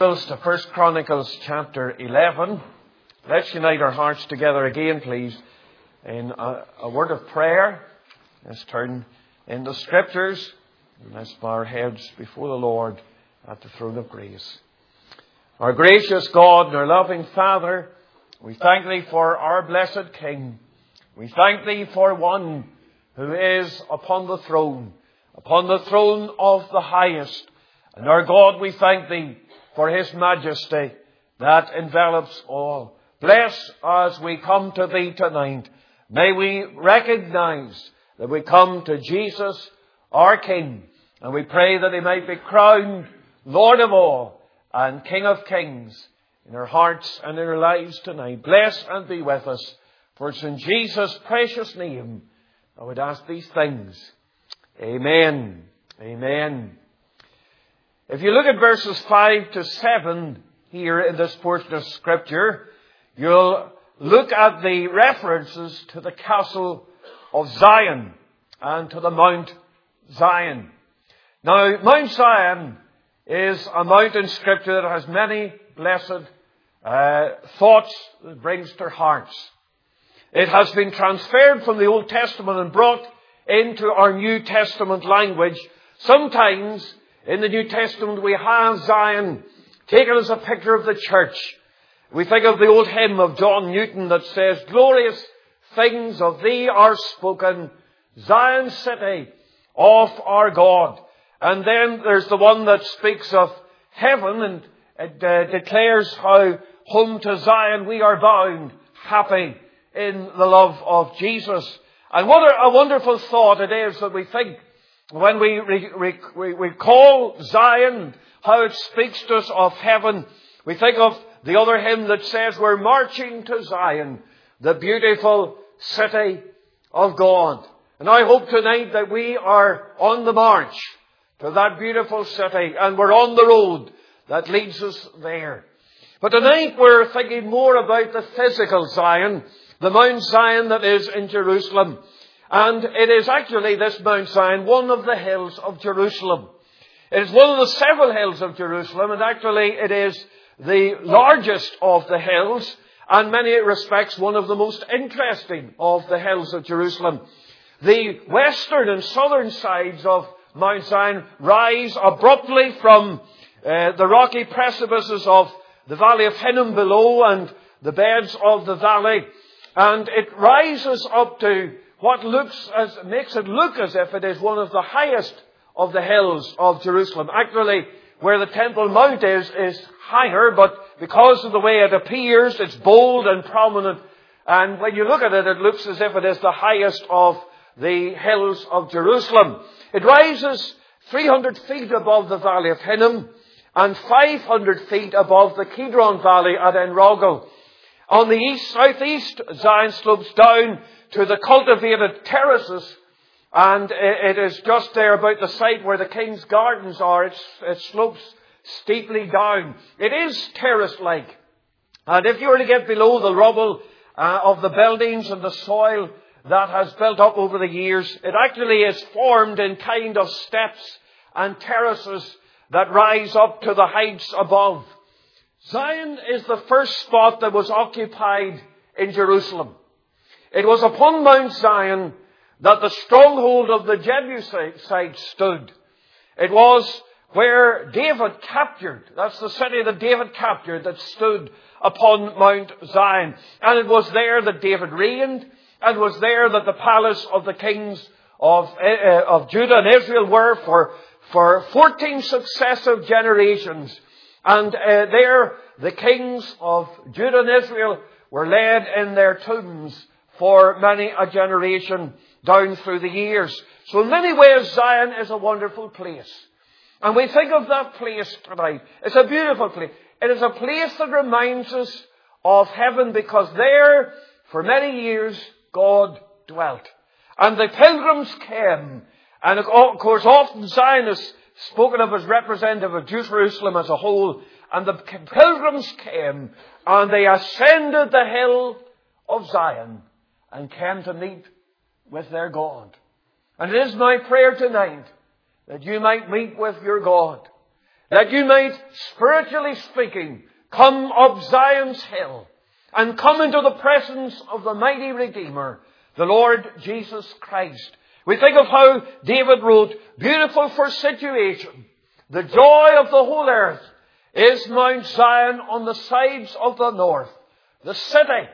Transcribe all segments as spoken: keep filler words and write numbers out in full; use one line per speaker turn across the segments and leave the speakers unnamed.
To First Chronicles chapter eleven. Let's unite our hearts together again, please, in a, a word of prayer. Let's turn in the Scriptures and let's bow our heads before the Lord at the throne of grace. Our gracious God and our loving Father, we thank Thee for our blessed King. We thank Thee for one who is upon the throne, upon the throne of the highest. And our God, we thank Thee for His majesty that envelops all. Bless as we come to Thee tonight. May we recognize that we come to Jesus, our King, and we pray that He might be crowned Lord of all and King of kings in our hearts and in our lives tonight. Bless and be with us, for it's in Jesus' precious name I would ask these things. Amen. Amen. If you look at verses five to seven here in this portion of Scripture, you'll look at the references to the castle of Zion and to the Mount Zion. Now, Mount Zion is a mount in Scripture that has many blessed uh, thoughts that it brings to our hearts. It has been transferred from the Old Testament and brought into our New Testament language. Sometimes in the New Testament we have Zion taken as a picture of the church. We think of the old hymn of John Newton that says, "Glorious things of Thee are spoken, Zion city of our God." And then there's the one that speaks of heaven, and it uh, declares how home to Zion we are bound, happy in the love of Jesus. And what a wonderful thought it is that we think when we, re, we, we call Zion, how it speaks to us of heaven. We think of the other hymn that says, "We're marching to Zion, the beautiful city of God." And I hope tonight that we are on the march to that beautiful city, and we're on the road that leads us there. But tonight we're thinking more about the physical Zion, the Mount Zion that is in Jerusalem. And it is actually, this Mount Zion, one of the hills of Jerusalem. It is one of the several hills of Jerusalem, and actually it is the largest of the hills, and in many respects one of the most interesting of the hills of Jerusalem. The western and southern sides of Mount Zion rise abruptly from uh, the rocky precipices of the valley of Hinnom below and the beds of the valley, and it rises up to what looks as, makes it look as if it is one of the highest of the hills of Jerusalem. Actually, where the Temple Mount is, is higher, but because of the way it appears, it's bold and prominent. And when you look at it, it looks as if it is the highest of the hills of Jerusalem. It rises three hundred feet above the valley of Hinnom and five hundred feet above the Kidron Valley at En-Rogel. On the east, southeast, Zion slopes down to the cultivated terraces, and it is just there about the site where the King's Gardens are. It's, it slopes steeply down. It is terrace-like. And if you were to get below the rubble uh, of the buildings and the soil that has built up over the years, it actually is formed in kind of steps and terraces that rise up to the heights above. Zion is the first spot that was occupied in Jerusalem. It was upon Mount Zion that the stronghold of the Jebusites stood. It was where David captured, that's the city that David captured, that stood upon Mount Zion. And it was there that David reigned, and it was there that the palace of the kings of, uh, of Judah and Israel were for, for fourteen successive generations. And uh, there the kings of Judah and Israel were laid in their tombs for many a generation down through the years. So in many ways, Zion is a wonderful place. And we think of that place tonight. It's a beautiful place. It is a place that reminds us of heaven, because there, for many years, God dwelt. And the pilgrims came. And of course, often Zion is spoken of as representative of Jerusalem as a whole. And the pilgrims came, and they ascended the hill of Zion and came to meet with their God. And it is my prayer tonight that you might meet with your God. that you might, spiritually speaking, come up Zion's hill and come into the presence of the mighty Redeemer, the Lord Jesus Christ. We think of how David wrote, beautiful for situation, the joy of the whole earth is Mount Zion on the sides of the north, the city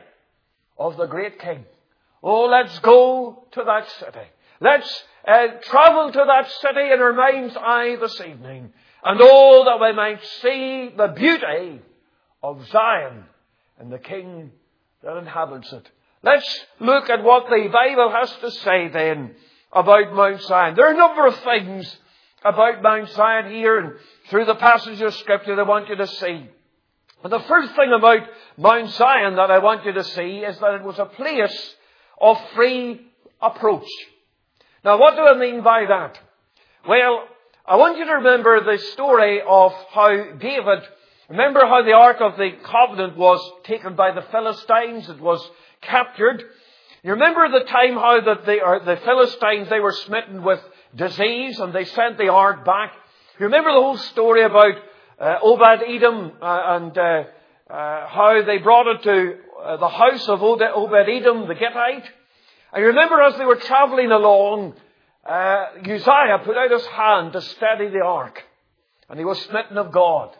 of the great King. Oh, let's go to that city. Let's uh, travel to that city in our mind's eye this evening. And oh, that we might see the beauty of Zion and the King that inhabits it. Let's look at what the Bible has to say then about Mount Zion. There are a number of things about Mount Zion here and through the passage of Scripture that I want you to see. But the first thing about Mount Zion that I want you to see is that it was a place of free approach. Now, what do I mean by that? Well, I want you to remember the story of how David, remember how the Ark of the Covenant was taken by the Philistines. It was captured. You remember the time how that the, or the Philistines, they were smitten with disease and they sent the Ark back. You remember the whole story about uh, Obed-Edom uh, and uh, uh, how they brought it to uh, the house of Obed-Edom, the Gittite. And you remember as they were travelling along, uh, Uzziah put out his hand to steady the Ark. And he was smitten of God.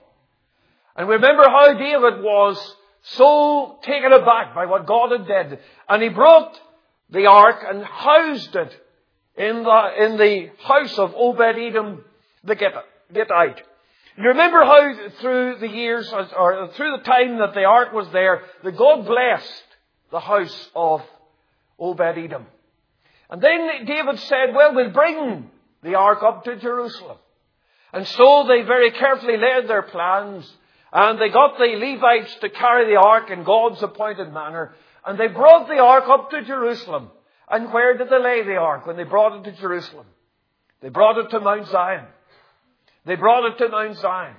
And remember how David was so taken aback by what God had did. And he brought the Ark and housed it in the, in the house of Obed-Edom the Gittite. You remember how through the years, or through the time that the Ark was there, that God blessed the house of Obed-Edom. And then David said, well, we'll bring the Ark up to Jerusalem. And so they very carefully laid their plans. And they got the Levites to carry the Ark in God's appointed manner. And they brought the Ark up to Jerusalem. And where did they lay the Ark when they brought it to Jerusalem? They brought it to Mount Zion. They brought it to Mount Zion.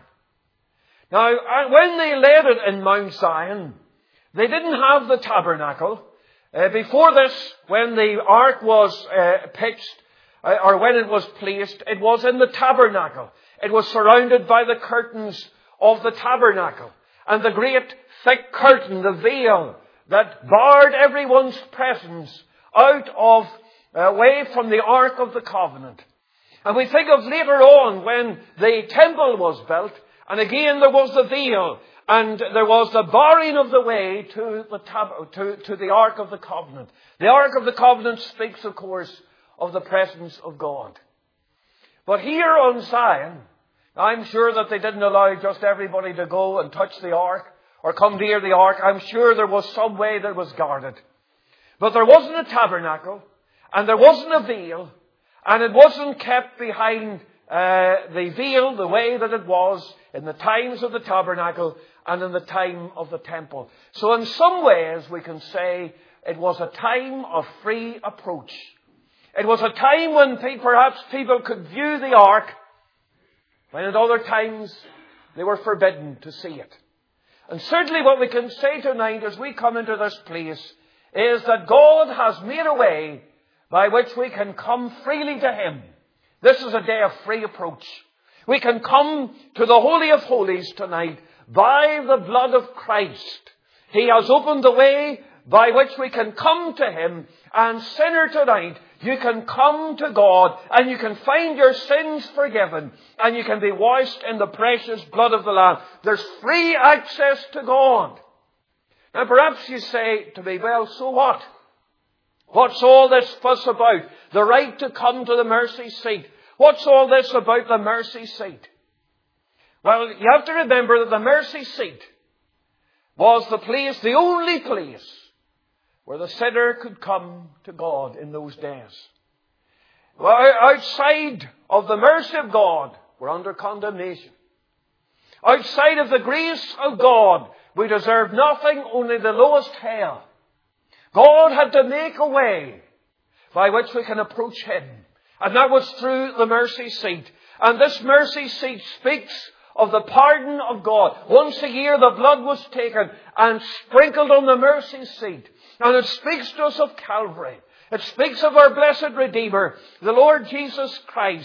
Now, when they laid it in Mount Zion, they didn't have the tabernacle. Uh, before this, when the Ark was uh, pitched, uh, or when it was placed, it was in the tabernacle. It was surrounded by the curtains of the tabernacle. And the great thick curtain, the veil, that barred everyone's presence out of, uh, away from the Ark of the Covenant. And we think of later on when the temple was built, and again there was the veil, and there was the barring of the way to the, tab- to, to the Ark of the Covenant. The Ark of the Covenant speaks, of course, of the presence of God. But here on Zion, I'm sure that they didn't allow just everybody to go and touch the Ark or come near the Ark. I'm sure there was some way that was guarded. But there wasn't a tabernacle, and there wasn't a veil, and it wasn't kept behind uh, the veil the way that it was in the times of the tabernacle and in the time of the temple. So in some ways we can say it was a time of free approach. It was a time when pe- perhaps people could view the Ark, when at other times they were forbidden to see it. And certainly what we can say tonight as we come into this place is that God has made a way by which we can come freely to Him. This is a day of free approach. We can come to the Holy of Holies tonight by the blood of Christ. He has opened the way by which we can come to Him. And sinner tonight, you can come to God and you can find your sins forgiven and you can be washed in the precious blood of the Lamb. There's free access to God. Now perhaps you say to me, well, so what? What's all this fuss about? The right to come to the mercy seat. What's all this about the mercy seat? Well, you have to remember that the mercy seat was the place, the only place, where the sinner could come to God in those days. Well, outside of the mercy of God, we're under condemnation. Outside of the grace of God, we deserve nothing, only the lowest hell. God had to make a way by which we can approach Him. And that was through the mercy seat. And this mercy seat speaks of the pardon of God. Once a year the blood was taken and sprinkled on the mercy seat. And it speaks to us of Calvary. It speaks of our blessed Redeemer, the Lord Jesus Christ.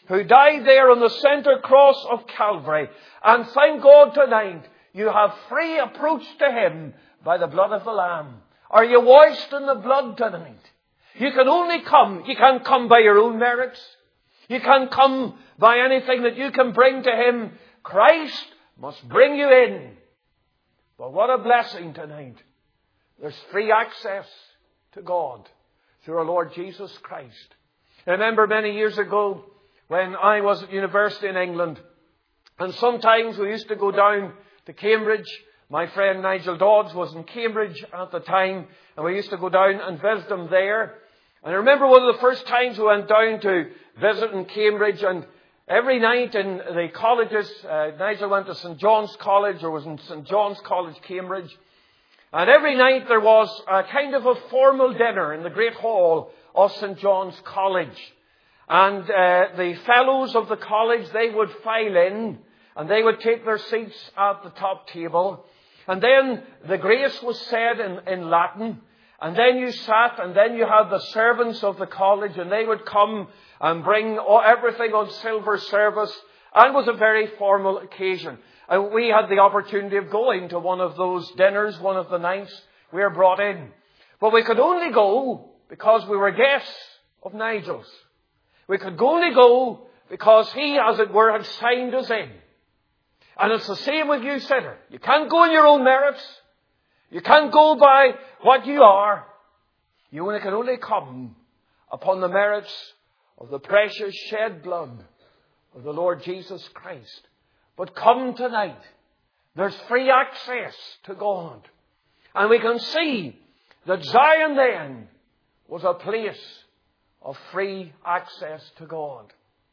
who died there on the center cross of Calvary. And thank God tonight, you have free approach to Him by the blood of the Lamb. Are you washed in the blood tonight? You can only come. You can't come by your own merits. You can't come by anything that you can bring to Him. Christ must bring you in. But what a blessing tonight. There's free access to God through our Lord Jesus Christ. I remember many years ago when I was at university in England, and sometimes we used to go down to Cambridge. My friend Nigel Dodds was in Cambridge at the time, and we used to go down and visit him there. And I remember one of the first times we went down to visit in Cambridge, and every night in the colleges, uh, Nigel went to Saint John's College, or was in Saint John's College, Cambridge. And every night there was a kind of a formal dinner in the great hall of Saint John's College. And uh, the fellows of the college, they would file in, and they would take their seats at the top table. And then the grace was said in, in Latin. And then you sat, and then you had the servants of the college, and they would come and bring everything on silver service. And it was a very formal occasion. And we had the opportunity of going to one of those dinners, one of the nights we were brought in. But we could only go because we were guests of Nigel's. We could only go because he, as it were, had signed us in. And it's the same with you, sinner. You can't go in your own merits. You can't go by what you are. You can only come upon the merits of the precious shed blood of the Lord Jesus Christ. But come tonight. There's free access to God. And we can see that Zion then was a place of free access to God.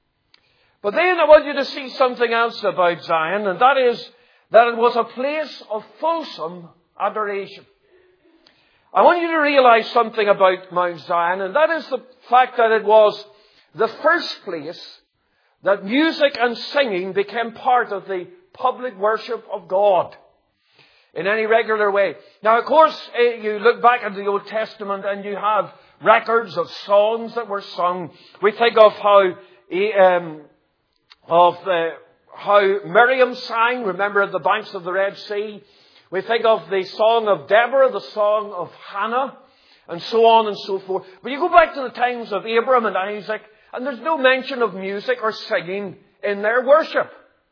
But then I want you to see something else about Zion, and that is that it was a place of fulsome adoration. I want you to realize something about Mount Zion, and that is the fact that it was the first place that music and singing became part of the public worship of God in any regular way. Now, of course, you look back at the Old Testament and you have records of songs that were sung. We think of how um, of uh, how Miriam sang, remember, at the banks of the Red Sea. We think of the song of Deborah, the song of Hannah, and so on and so forth. But you go back to the times of Abraham and Isaac, and there's no mention of music or singing in their worship.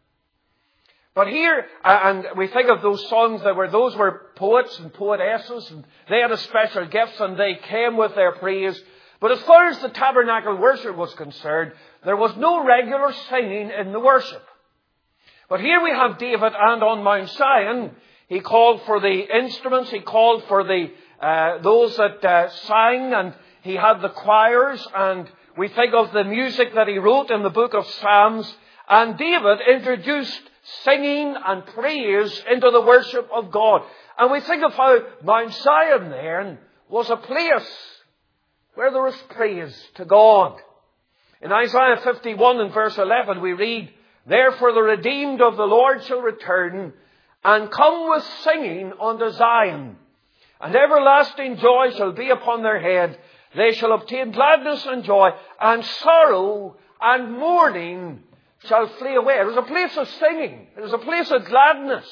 But here, and we think of those songs that were, those were poets and poetesses, and they had a special gifts, and they came with their praise. But as far as the tabernacle worship was concerned, there was no regular singing in the worship. But here we have David, and on Mount Zion, he called for the instruments, he called for the uh, those that uh, sang, and he had the choirs, and we think of the music that he wrote in the book of Psalms. And David introduced singing and praise into the worship of God. And we think of how Mount Zion then was a place where there was praise to God. In Isaiah fifty-one and verse eleven we read, "Therefore the redeemed of the Lord shall return, and come with singing unto Zion. And everlasting joy shall be upon their head. They shall obtain gladness and joy, and sorrow and mourning shall flee away." It was a place of singing. It was a place of gladness.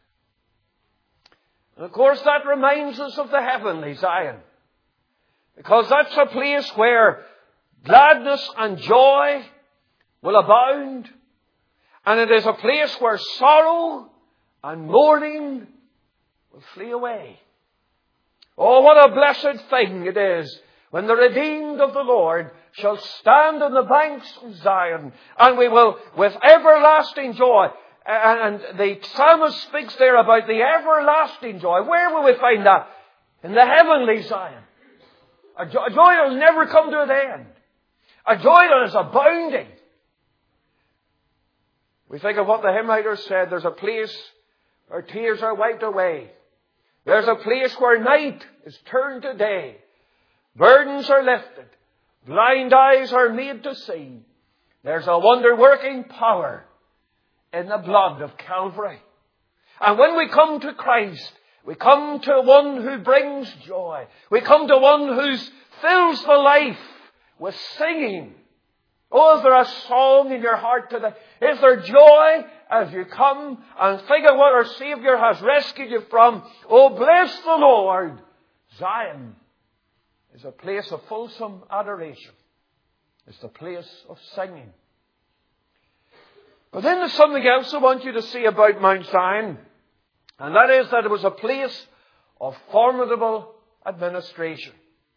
And of course that reminds us of the heavenly Zion. Because that's a place where gladness and joy will abound. And it is a place where sorrow and mourning will flee away. Oh, what a blessed thing it is when the redeemed of the Lord shall stand on the banks of Zion, and we will, with everlasting joy, and the psalmist speaks there about the everlasting joy. Where will we find that? In the heavenly Zion. A joy that will never come to an end. A joy that is abounding. We think of what the hymn writer said, there's a place where tears are wiped away. There's a place where night is turned to day. Burdens are lifted. Blind eyes are made to see. There's a wonder-working power in the blood of Calvary. And when we come to Christ, we come to one who brings joy. We come to one who fills the life with singing, Oh, is there a song in your heart today? Is there joy as you come and think of what our Savior has rescued you from? Oh, bless the Lord. Zion is a place of fulsome adoration. It's the place of singing. But then there's something else I want you to see about Mount Zion. And that is that it was a place of formidable administration.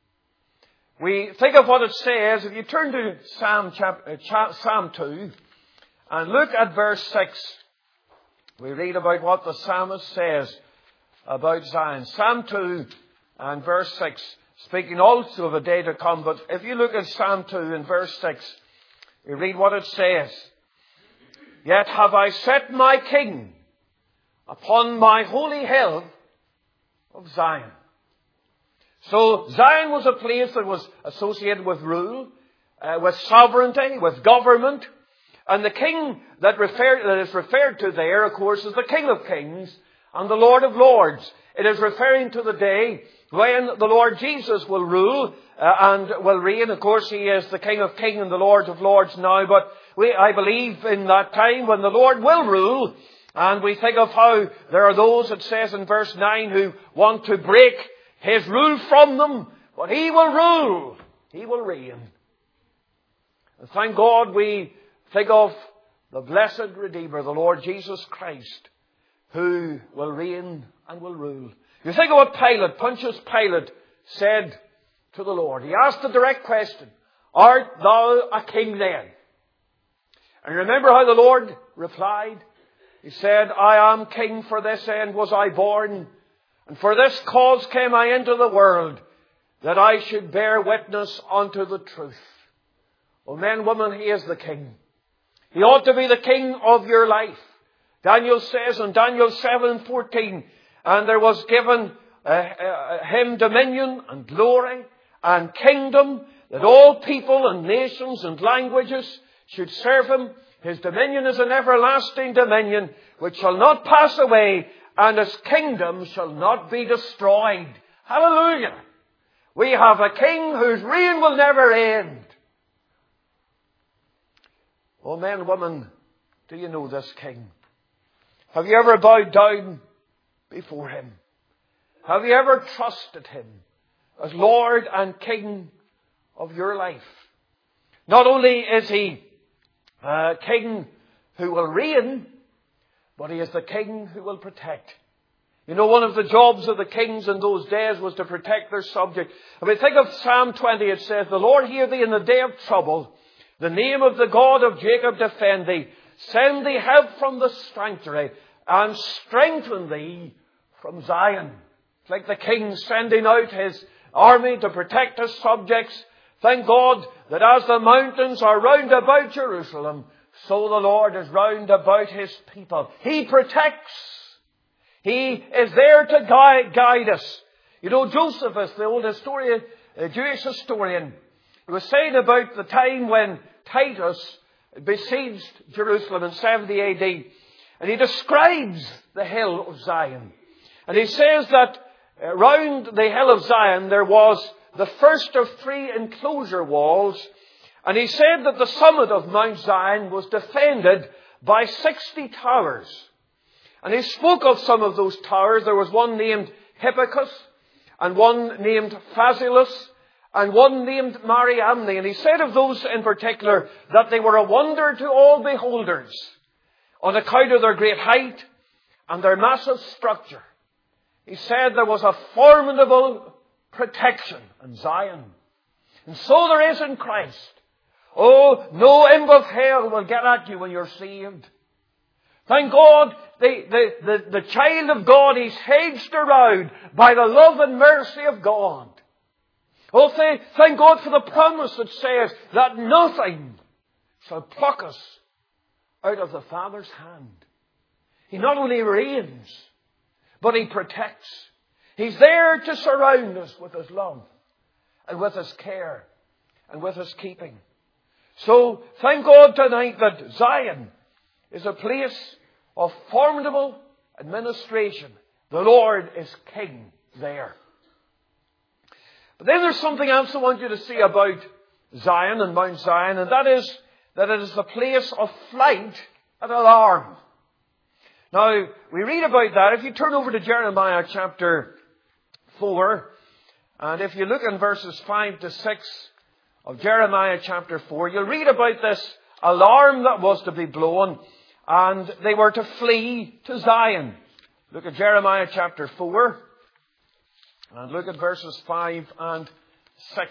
We think of what it says. If you turn to Psalm, chapter, Psalm two and look at verse six, we read about what the psalmist says about Zion. Psalm two and verse six, speaking also of a day to come. But if you look at Psalm two and verse six, we read what it says. Yet have I set my king upon my holy hill of Zion. So Zion was a place that was associated with rule, uh, with sovereignty, with government. And the king that, refer, that is referred to there, of course, is the King of Kings and the Lord of Lords. It is referring to the day when the Lord Jesus will rule uh, and will reign. Of course, He is the King of Kings and the Lord of Lords now. But we, I believe in that time when the Lord will rule. And we think of how there are those, it says in verse nine, who want to break His rule from them, but He will rule. He will reign. And thank God we think of the blessed Redeemer, the Lord Jesus Christ, who will reign and will rule. You think of what Pilate, Pontius Pilate, said to the Lord. He asked the direct question, art thou a king then? And remember how the Lord replied? He said, I am king, for this end was I born. And for this cause came I into the world, that I should bear witness unto the truth. Well, men, women, He is the King. He ought to be the King of your life. Daniel says in Daniel seven fourteen, and there was given uh, uh, Him dominion and glory and kingdom, that all people and nations and languages should serve Him. His dominion is an everlasting dominion, which shall not pass away, and His kingdom shall not be destroyed. Hallelujah! We have a King whose reign will never end. Oh, men and women, do you know this King? Have you ever bowed down before Him? Have you ever trusted Him as Lord and King of your life? Not only is He a King who will reign, but He is the King who will protect. You know, one of the jobs of the kings in those days was to protect their subject. If we think of Psalm twenty, it says, the Lord hear thee in the day of trouble. The name of the God of Jacob defend thee. Send thee help from the sanctuary, and strengthen thee from Zion. It's like the king sending out his army to protect his subjects. Thank God that as the mountains are round about Jerusalem, so the Lord is round about His people. He protects. He is there to guide, guide us. You know, Josephus, the old historian, uh, Jewish historian, he was saying about the time when Titus besieged Jerusalem in seventy A D. And he describes the hill of Zion. And he says that around the hill of Zion there was the first of three enclosure walls. And he said that the summit of Mount Zion was defended by sixty towers. And he spoke of some of those towers. There was one named Hippicus, and one named Phasilus, and one named Mariamne. And he said of those in particular that they were a wonder to all beholders on account of their great height and their massive structure. He said there was a formidable protection in Zion. And so there is in Christ. Oh, no imp of hell will get at you when you're saved. Thank God, the, the, the, the child of God is hedged around by the love and mercy of God. Oh, thank, thank God for the promise that says that nothing shall pluck us out of the Father's hand. He not only reigns, but He protects. He's there to surround us with His love and with His care and with His keeping. So, thank God tonight that Zion is a place of formidable administration. The Lord is King there. But then there's something else I want you to see about Zion and Mount Zion, and that is that it is the place of flight and alarm. Now, we read about that. If you turn over to Jeremiah chapter four, and if you look in verses five to six of Jeremiah chapter four, you'll read about this alarm that was to be blown, and they were to flee to Zion. Look at Jeremiah chapter four, and look at verses five and six.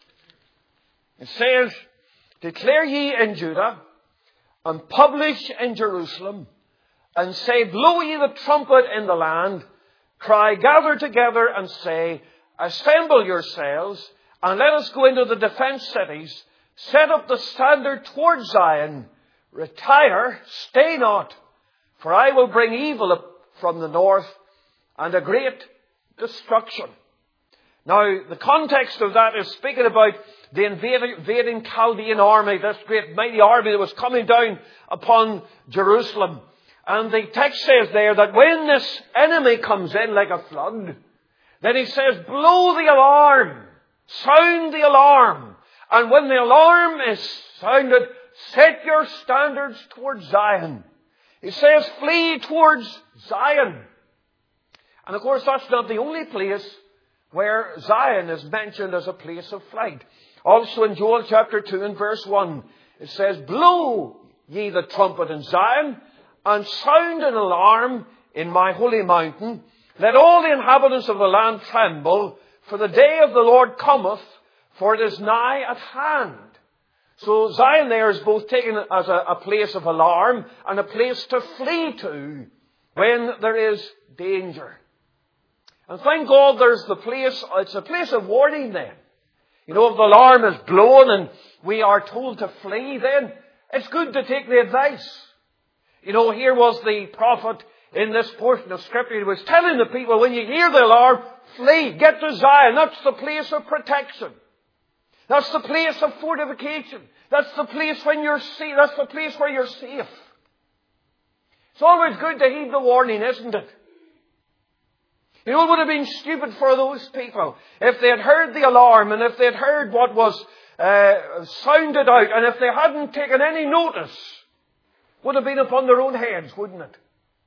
It says, "Declare ye in Judah, and publish in Jerusalem, and say, blow ye the trumpet in the land, cry, gather together, and say, assemble yourselves, and let us go into the defence cities, set up the standard towards Zion, retire, stay not, for I will bring evil up from the north, and a great destruction." Now, the context of that is speaking about the invading Chaldean army, this great mighty army that was coming down upon Jerusalem. And the text says there that when this enemy comes in like a flood, then he says, blow the alarm, sound the alarm. And when the alarm is sounded, set your standards towards Zion. He says, flee towards Zion. And of course, that's not the only place where Zion is mentioned as a place of flight. Also in Joel chapter two and verse one, it says, blow ye the trumpet in Zion, and sound an alarm in my holy mountain. Let all the inhabitants of the land tremble, for the day of the Lord cometh, for it is nigh at hand. So Zion there is both taken as a, a place of alarm and a place to flee to when there is danger. And thank God there's the place, it's a place of warning then. You know, if the alarm is blown and we are told to flee, then it's good to take the advice. You know, here was the prophet in this portion of Scripture. He was telling the people, when you hear the alarm, flee, get to Zion. That's the place of protection. That's the place of fortification. That's the place when you're safe. That's the place where you're safe. It's always good to heed the warning, isn't it? You know, it would have been stupid for those people if they had heard the alarm and if they had heard what was uh, sounded out, and if they hadn't taken any notice. Would have been upon their own heads, wouldn't it?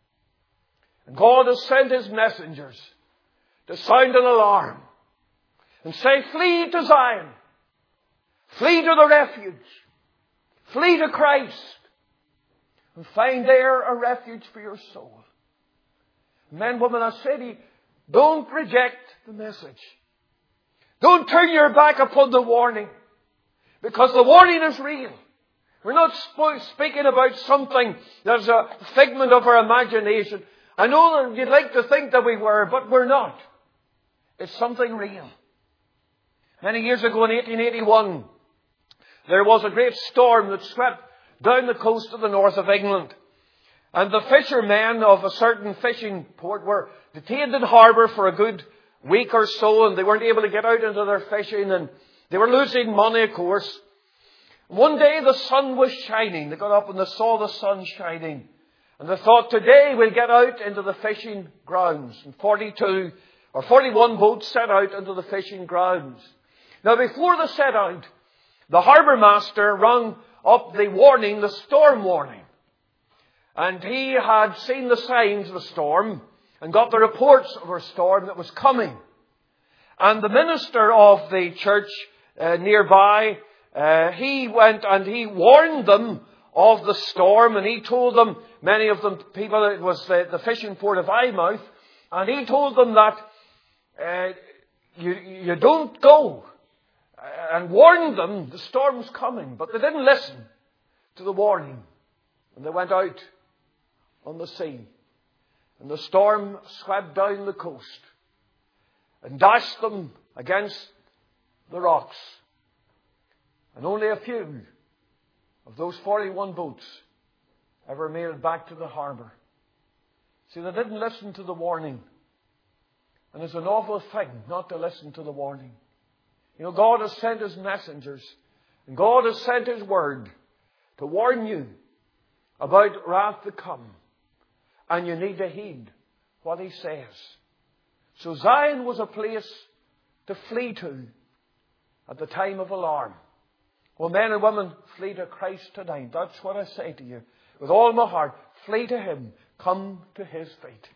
And God has sent His messengers to sound an alarm and say, flee to Zion. Flee to the refuge. Flee to Christ. And find there a refuge for your soul. Men, women, I say to you, don't reject the message. Don't turn your back upon the warning. Because the warning is real. We're not sp- speaking about something that's a figment of our imagination. I know that you'd like to think that we were, but we're not. It's something real. Many years ago in eighteen eighty-one, there was a great storm that swept down the coast of the north of England. And the fishermen of a certain fishing port were detained in harbour for a good week or so, and they weren't able to get out into their fishing, and they were losing money, of course. One day the sun was shining. They got up and they saw the sun shining. And they thought, today we'll get out into the fishing grounds. And forty-two or forty-one boats set out into the fishing grounds. Now before they set out, the harbour master rung up the warning, the storm warning. And he had seen the signs of a storm and got the reports of a storm that was coming. And the minister of the church uh, nearby, uh, he went and he warned them of the storm, and he told them, many of them people, it was the, the fishing port of Eyemouth, and he told them that uh, you, you don't go, and warned them the storm was coming. But they didn't listen to the warning, and they went out on the sea. And the storm swept down the coast and dashed them against the rocks. And only a few of those forty-one boats ever made it back to the harbour. See, they didn't listen to the warning. And it's an awful thing not to listen to the warning. You know, God has sent His messengers, and God has sent His word to warn you about wrath to come. And you need to heed what He says. So Zion was a place to flee to at the time of alarm. Well, men and women, flee to Christ tonight. That's what I say to you. With all my heart, flee to Him. Come to His feet.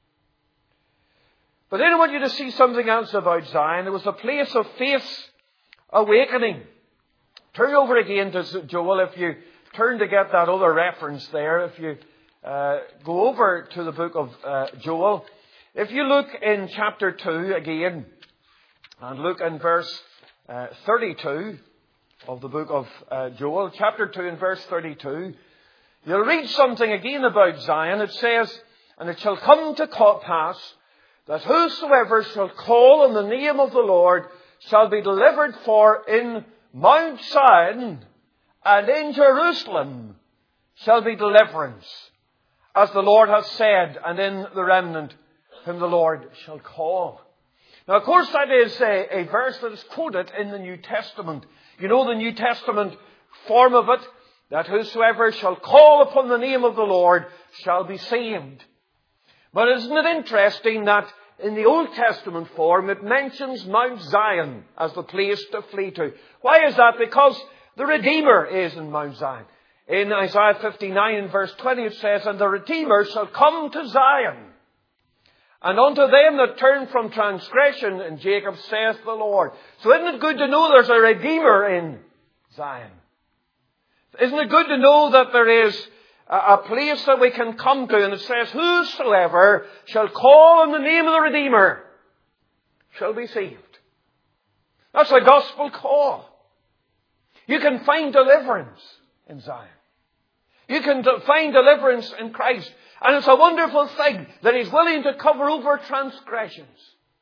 But then I want you to see something else about Zion. It was a place of faith awakening. Turn over again to Joel if you turn to get that other reference there. If you uh, go over to the book of uh, Joel. If you look in chapter two again, and look in verse uh, thirty-two of the book of uh, Joel, chapter two and verse thirty-two, you'll read something again about Zion. It says, "And it shall come to pass that whosoever shall call on the name of the Lord shall be delivered, for in Mount Zion and in Jerusalem shall be deliverance, as the Lord hath said, and in the remnant whom the Lord shall call." Now, of course, that is a, a verse that is quoted in the New Testament. You know the New Testament form of it, that whosoever shall call upon the name of the Lord shall be saved. But isn't it interesting that in the Old Testament form it mentions Mount Zion as the place to flee to? Why is that? Because the Redeemer is in Mount Zion. In Isaiah fifty-nine verse twenty it says, "And the Redeemer shall come to Zion. And unto them that turn from transgression in Jacob, saith the Lord." So isn't it good to know there's a Redeemer in Zion? Isn't it good to know that there is a place that we can come to, and it says, "Whosoever shall call on the name of the Redeemer shall be saved." That's a gospel call. You can find deliverance in Zion. You can find deliverance in Christ. And it's a wonderful thing that He's willing to cover over transgressions.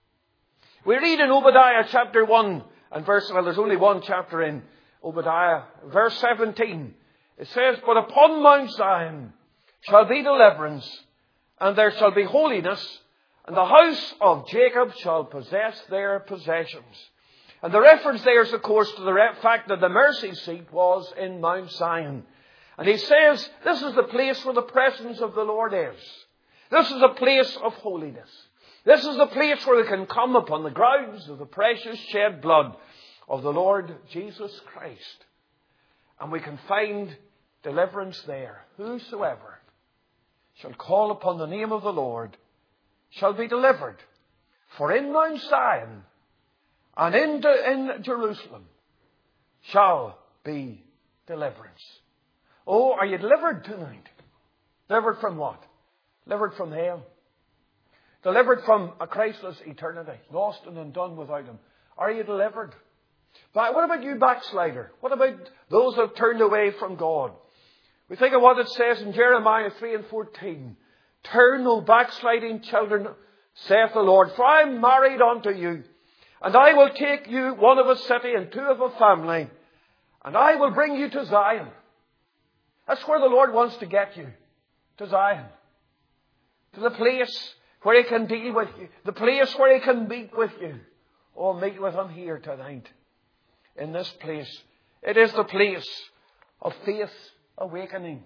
We read in Obadiah chapter one and verse, well, there's only one chapter in Obadiah, verse seventeen. It says, "But upon Mount Zion shall be deliverance, and there shall be holiness, and the house of Jacob shall possess their possessions." And the reference there is, of course, to the fact that the mercy seat was in Mount Zion. And He says, this is the place where the presence of the Lord is. This is a place of holiness. This is the place where we can come upon the grounds of the precious shed blood of the Lord Jesus Christ. And we can find deliverance there. "Whosoever shall call upon the name of the Lord shall be delivered. For in Mount Zion and in, in Jerusalem shall be deliverance." Oh, are you delivered tonight? Delivered from what? Delivered from hell. Delivered from a Christless eternity. Lost and undone without Him. Are you delivered? But what about you, backslider? What about those who have turned away from God? We think of what it says in Jeremiah three and fourteen. "Turn, O backsliding children, saith the Lord, for I am married unto you, and I will take you, one of a city and two of a family, and I will bring you to Zion." That's where the Lord wants to get you. To Zion. To the place where He can deal with you. The place where He can meet with you. Oh, meet with Him here tonight. In this place. It is the place of faith awakening.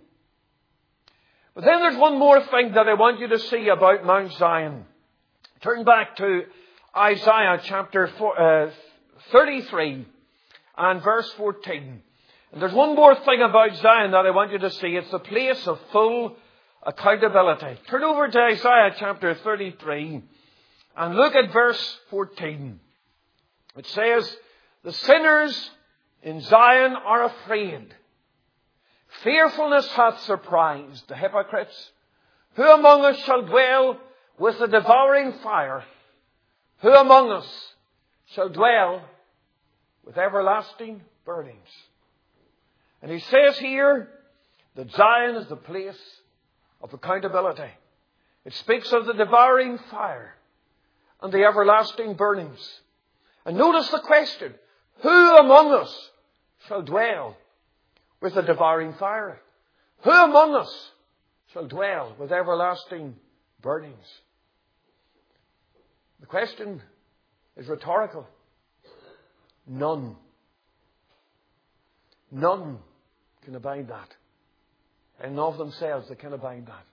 But then there's one more thing that I want you to see about Mount Zion. Turn back to Isaiah chapter thirty-three and verse fourteen. And there's one more thing about Zion that I want you to see. It's the place of full accountability. Turn over to Isaiah chapter thirty-three and look at verse fourteen. It says, "The sinners in Zion are afraid. Fearfulness hath surprised the hypocrites. Who among us shall dwell with the devouring fire? Who among us shall dwell with everlasting burnings?" And He says here that Zion is the place of accountability. It speaks of the devouring fire and the everlasting burnings. And notice the question, who among us shall dwell with the devouring fire? Who among us shall dwell with everlasting burnings? The question is rhetorical. None. None can abide that. And of themselves they can abide that.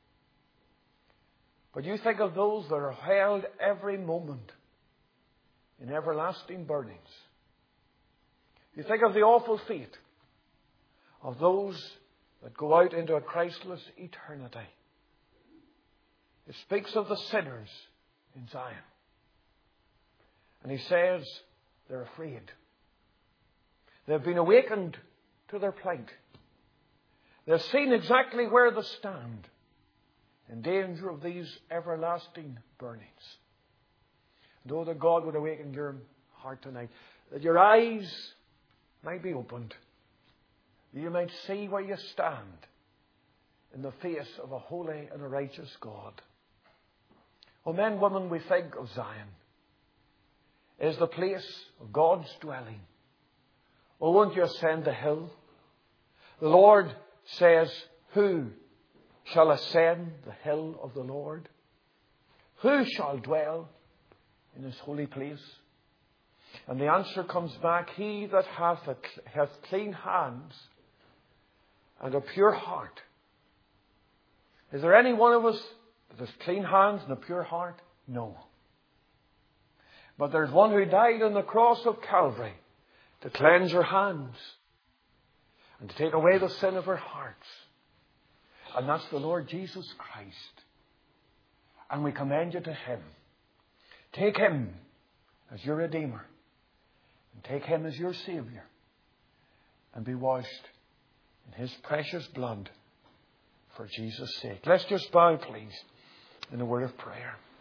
But you think of those that are held every moment in everlasting burnings. You think of the awful fate of those that go out into a Christless eternity. It speaks of the sinners in Zion. And he says they're afraid. They've been awakened to their plight. They've seen exactly where they stand, in danger of these everlasting burnings. And oh, that God would awaken your heart tonight, that your eyes might be opened, that you might see where you stand in the face of a holy and a righteous God. Oh, men, women, we think of Zion as the place of God's dwelling. Oh, won't you ascend the hill? The Lord says, who shall ascend the hill of the Lord? Who shall dwell in his holy place? And the answer comes back, he that hath, a, hath clean hands and a pure heart. Is there any one of us that has clean hands and a pure heart? No. But there's one who died on the cross of Calvary to cleanse her hands and to take away the sin of her hearts. And that's the Lord Jesus Christ. And we commend you to him. Take him as your Redeemer. And take him as your Saviour. And be washed in his precious blood for Jesus' sake. Let's just bow, please, in a word of prayer.